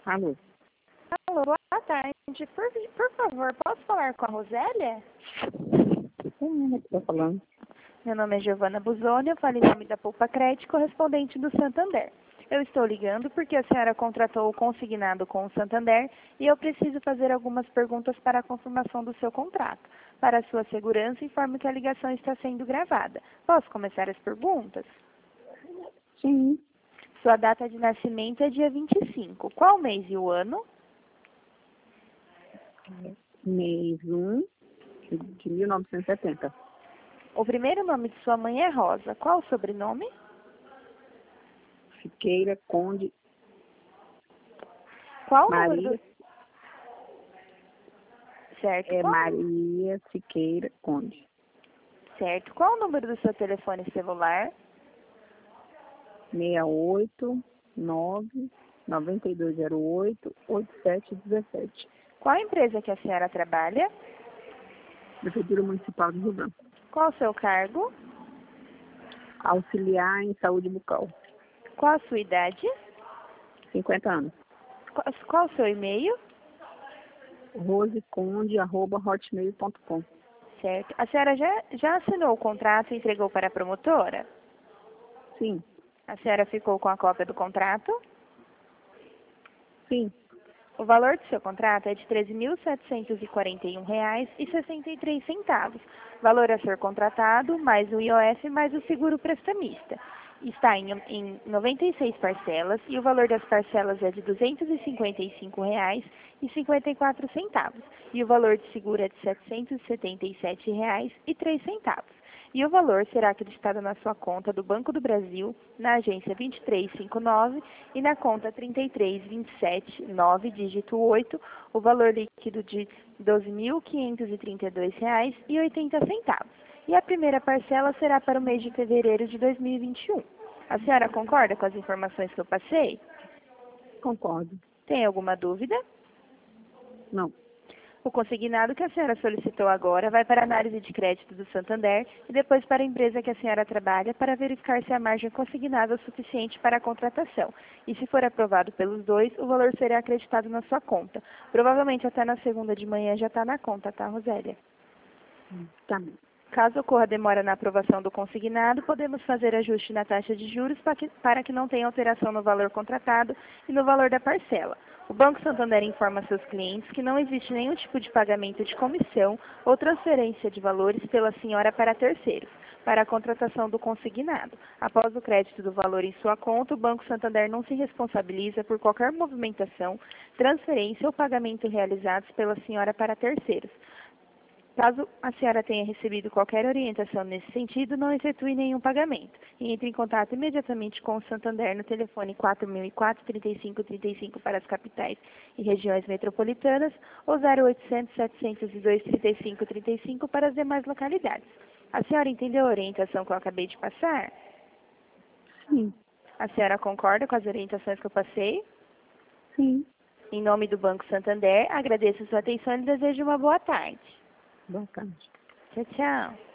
Alô? Alô, boa tarde. Por favor, posso falar com a Rosélia? Quem é que está falando? Meu nome é Giovana Busoni, eu falo em nome da Poupa Crédito, correspondente do Santander. Eu estou ligando porque a senhora contratou o consignado com o Santander e eu preciso fazer algumas perguntas para a confirmação do seu contrato. Para a sua segurança, informo que a ligação está sendo gravada. Posso começar as perguntas? Sim. Sua data de nascimento é dia 25. Qual mês e o ano? Mês 1 de 1970. O primeiro nome de sua mãe é Rosa. Qual o sobrenome? Siqueira Conde Qual o Maria. número do... Certo. É Qual... Maria Siqueira Conde. Certo. Qual o número do seu telefone celular? 689-9208-8717. Qual a empresa que a senhora trabalha? Prefeitura Municipal de Rio Branco. Qual o seu cargo? Auxiliar em saúde bucal. Qual a sua idade? 50 anos. Qual o seu e-mail? roseconde@hotmail.com. Certo. A senhora já assinou o contrato e entregou para a promotora? Sim. A senhora ficou com a cópia do contrato? Sim. O valor do seu contrato é de R$ 13.741,63. Valor a ser contratado, mais o IOF, mais o seguro prestamista. Está em 96 parcelas e o valor das parcelas é de R$ 255,54. E o valor de seguro é de R$ 777,03. E o valor será acreditado na sua conta do Banco do Brasil, na agência 2359 e na conta 33279, dígito 8, o valor líquido de R$ 12.532,80. E a primeira parcela será para o mês de fevereiro de 2021. A senhora concorda com as informações que eu passei? Concordo. Tem alguma dúvida? Não. O consignado que a senhora solicitou agora vai para a análise de crédito do Santander e depois para a empresa que a senhora trabalha para verificar se a margem consignada é suficiente para a contratação. E se for aprovado pelos dois, o valor será acreditado na sua conta. Provavelmente até na segunda de manhã já está na conta, tá, Rosélia? Tá bom. Caso ocorra demora na aprovação do consignado, podemos fazer ajuste na taxa de juros para que não tenha alteração no valor contratado e no valor da parcela. O Banco Santander informa seus clientes que não existe nenhum tipo de pagamento de comissão ou transferência de valores pela senhora para terceiros, para a contratação do consignado. Após o crédito do valor em sua conta, o Banco Santander não se responsabiliza por qualquer movimentação, transferência ou pagamento realizados pela senhora para terceiros. Caso a senhora tenha recebido qualquer orientação nesse sentido, não efetue nenhum pagamento e entre em contato imediatamente com o Santander no telefone 4004-3535 para as capitais e regiões metropolitanas ou 0800-702-3535 para as demais localidades. A senhora entendeu a orientação que eu acabei de passar? Sim. A senhora concorda com as orientações que eu passei? Sim. Em nome do Banco Santander, agradeço a sua atenção e desejo uma boa tarde. Boa tarde. Tchau, tchau.